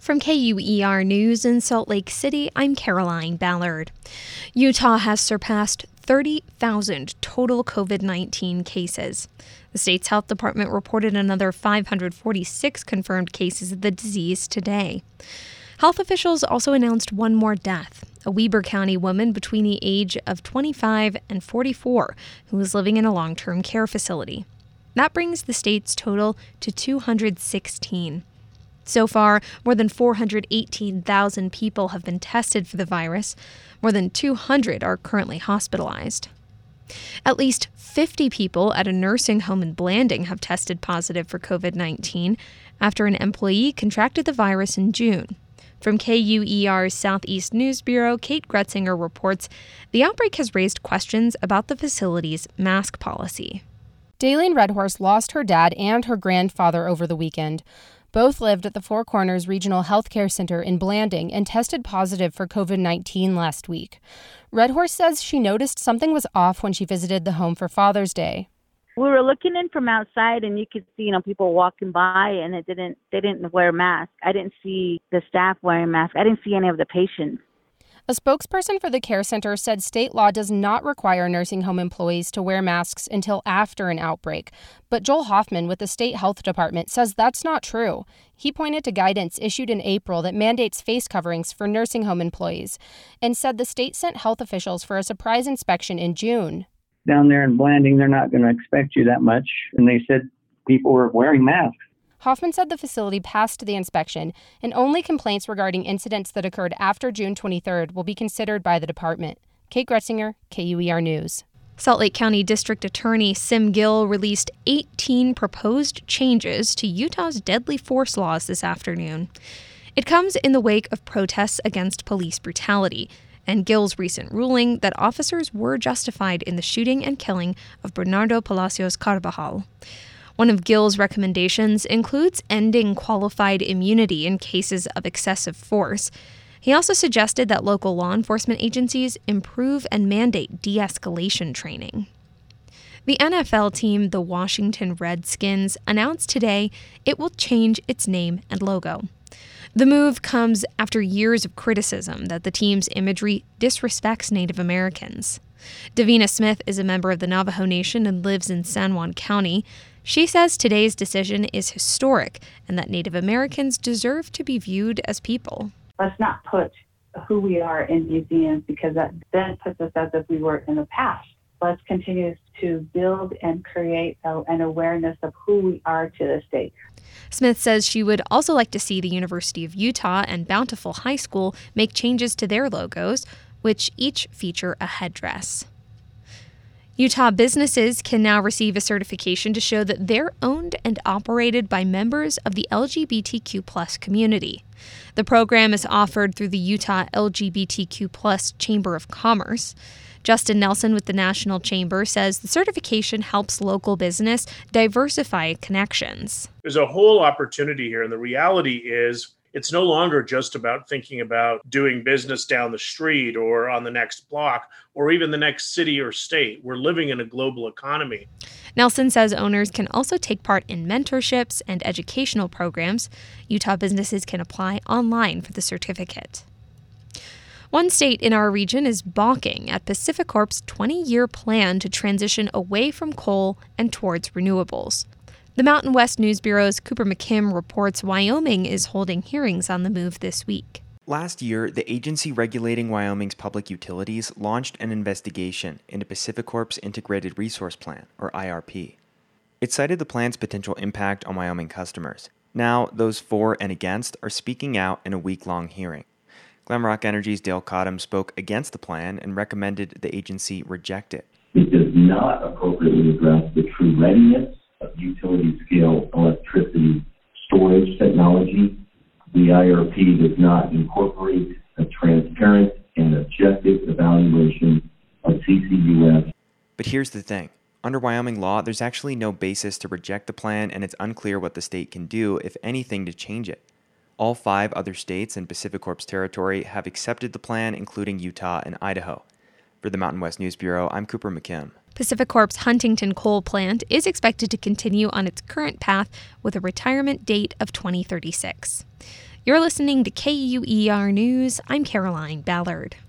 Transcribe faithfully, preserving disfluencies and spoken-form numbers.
From K U E R News in Salt Lake City, I'm Caroline Ballard. Utah has surpassed thirty thousand total covid nineteen cases. The state's health department reported another five hundred forty-six confirmed cases of the disease today. Health officials also announced one more death, a Weber County woman between the age of twenty-five and forty-four who was living in a long-term care facility. That brings the state's total to two hundred sixteen. So far, more than four hundred eighteen thousand people have been tested for the virus. More than two hundred are currently hospitalized. At least fifty people at a nursing home in Blanding have tested positive for covid nineteen after an employee contracted the virus in June. From K U E R's Southeast News Bureau, Kate Gretzinger reports the outbreak has raised questions about the facility's mask policy. Daylene Redhorse lost her dad and her grandfather over the weekend. Both lived at the Four Corners Regional Healthcare Center in Blanding and tested positive for covid nineteen last week. Redhorse says she noticed something was off when she visited the home for Father's Day. We were looking in from outside, and you could see, you know, people walking by, and it didn't. They didn't wear masks. I didn't see the staff wearing masks. I didn't see any of the patients. A spokesperson for the care center said state law does not require nursing home employees to wear masks until after an outbreak. But Joel Hoffman with the state health department says that's not true. He pointed to guidance issued in April that mandates face coverings for nursing home employees and said the state sent health officials for a surprise inspection in June. Down there in Blanding, they're not going to expect you that much. And they said people were wearing masks. Hoffman said the facility passed the inspection, and only complaints regarding incidents that occurred after June twenty-third will be considered by the department. Kate Gretzinger, K U E R News. Salt Lake County District Attorney Sim Gill released eighteen proposed changes to Utah's deadly force laws this afternoon. It comes in the wake of protests against police brutality, and Gill's recent ruling that officers were justified in the shooting and killing of Bernardo Palacios Carbajal. One of Gill's recommendations includes ending qualified immunity in cases of excessive force. He also suggested that local law enforcement agencies improve and mandate de-escalation training. The N F L team, the Washington Redskins, announced today it will change its name and logo. The move comes after years of criticism that the team's imagery disrespects Native Americans. Davina Smith is a member of the Navajo Nation and lives in San Juan County. She says today's decision is historic and that Native Americans deserve to be viewed as people. Let's not put who we are in museums because that then puts us as if we were in the past. Let's continue to build and create a, an awareness of who we are to this day. Smith says she would also like to see the University of Utah and Bountiful High School make changes to their logos, which each feature a headdress. Utah businesses can now receive a certification to show that they're owned and operated by members of the L G B T Q plus community. The program is offered through the Utah L G B T Q plus Chamber of Commerce. Justin Nelson with the National Chamber says the certification helps local business diversify connections. There's a whole opportunity here, and the reality is it's no longer just about thinking about doing business down the street or on the next block or even the next city or state. We're living in a global economy. Nelson says owners can also take part in mentorships and educational programs. Utah businesses can apply online for the certificate. One state in our region is balking at PacifiCorp's twenty-year plan to transition away from coal and towards renewables. The Mountain West News Bureau's Cooper McKim reports Wyoming is holding hearings on the move this week. Last year, the agency regulating Wyoming's public utilities launched an investigation into PacifiCorp's Integrated Resource Plan, or I R P. It cited the plan's potential impact on Wyoming customers. Now, those for and against are speaking out in a week-long hearing. Glamrock Energy's Dale Cottam spoke against the plan and recommended the agency reject it. It does not appropriately address the true readiness of utility-scale electricity storage technology. The I R P does not incorporate a transparent and objective evaluation of C C U S. But here's the thing. Under Wyoming law, there's actually no basis to reject the plan, and it's unclear what the state can do, if anything, to change it. All five other states in PacifiCorp's territory have accepted the plan, including Utah and Idaho. For the Mountain West News Bureau, I'm Cooper McKim. PacifiCorp's Huntington coal plant is expected to continue on its current path with a retirement date of twenty thirty-six. You're listening to K U E R News. I'm Caroline Ballard.